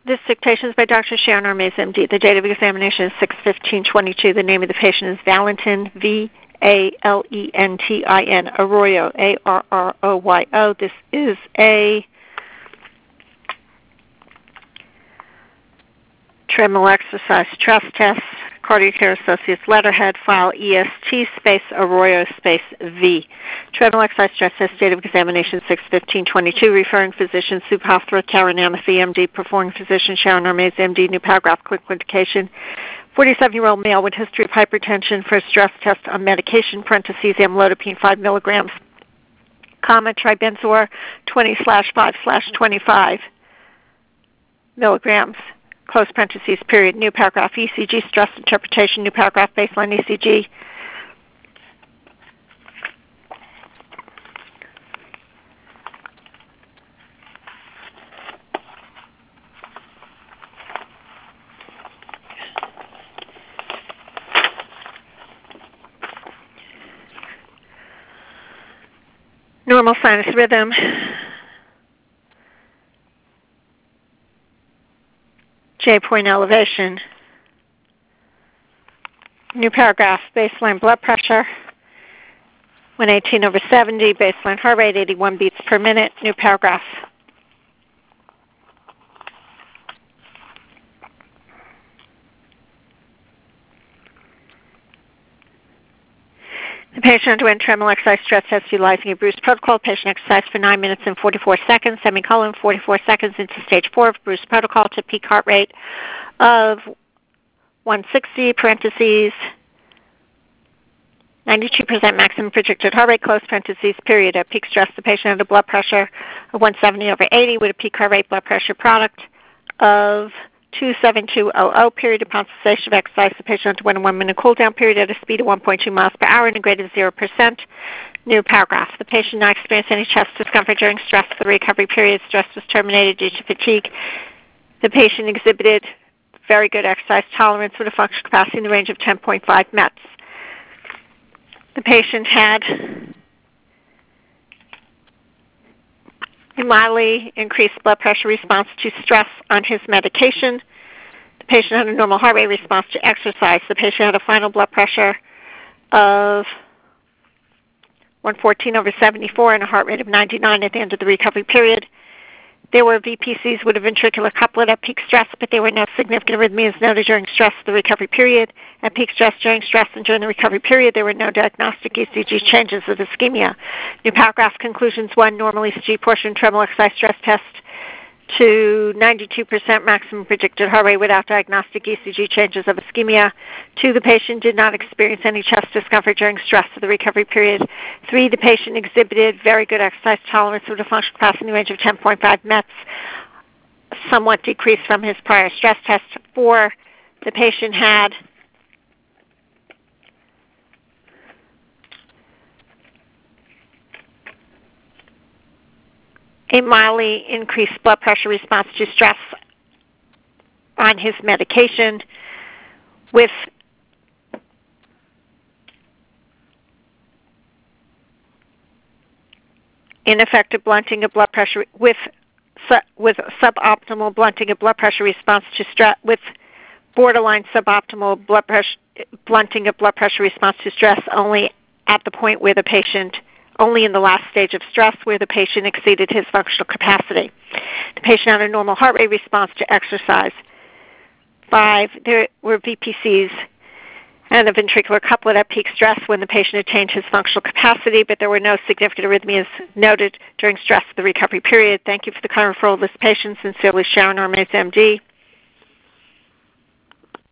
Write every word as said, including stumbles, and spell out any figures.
This dictation is by Doctor Sharon Armaze, M D. The date of examination is six fifteen twenty-two. The name of the patient is Valentin, V A L E N T I N, Arroyo, A R R O Y O. This is a treadmill exercise stress test, Cardiac Care Associates letterhead, file E S T space Arroyo space V. Treadmill exercise stress test, date of examination six fifteen twenty-two. Referring physician Subhasra Karunanathy, M D. Performing physician Sharon Armaze, M D. New paragraph, clinical indication. forty-seven-year-old male with history of hypertension for a stress test on medication, parentheses, amlodipine five milligrams, comma, tribenzor twenty slash five slash twenty-five milligrams. Close parentheses, period. New paragraph, E C G stress interpretation. New paragraph, baseline E C G. Normal sinus rhythm. J-point elevation. New paragraph, baseline blood pressure, one eighteen over seventy, baseline heart rate, eighty-one beats per minute. New paragraph. The patient underwent treadmill exercise stress test utilizing a Bruce protocol. Patient exercised for nine minutes and forty-four seconds, semicolon, forty-four seconds into stage four of Bruce protocol to peak heart rate of one sixty, parentheses, ninety-two percent maximum predicted heart rate, close parentheses, period. At peak stress, the patient had a blood pressure of one seventy over eighty with a peak heart rate blood pressure product of two seven two hundred, period. Upon cessation of exercise, the patient underwent a one-minute cool-down period at a speed of one point two miles per hour and a grade of zero percent. New paragraph. The patient did not experience any chest discomfort during stress. The recovery period stress was terminated due to fatigue. The patient exhibited very good exercise tolerance with a functional capacity in the range of ten point five METs. The patient had a mildly increased blood pressure response to stress on his medication. The patient had a normal heart rate response to exercise. The patient had a final blood pressure of one fourteen over seventy-four and a heart rate of ninety-nine at the end of the recovery period. There were V P Cs with a ventricular couplet at peak stress, but there were no significant arrhythmias noted during stress of the recovery period. At peak stress, during stress, and during the recovery period, there were no diagnostic E C G changes of ischemia. New paragraph conclusions. One, normal E C G portion, treadmill exercise stress test to ninety-two percent maximum predicted heart rate without diagnostic E C G changes of ischemia. Two, the patient did not experience any chest discomfort during stress of the recovery period. Three, the patient exhibited very good exercise tolerance with a functional capacity in the range of ten point five METs, somewhat decreased from his prior stress test. Four, the patient had a mildly increased blood pressure response to stress on his medication with ineffective blunting of blood pressure with with suboptimal blunting of blood pressure response to stress with borderline suboptimal blood pressure blunting of blood pressure response to stress only at the point where the patient only in the last stage of stress where the patient exceeded his functional capacity. The patient had a normal heart rate response to exercise. Five, there were V P Cs and a ventricular couplet at peak stress when the patient attained his functional capacity, but there were no significant arrhythmias noted during stress of the recovery period. Thank you for the kind referral of this patient. Sincerely, Sharon Armaze, M D.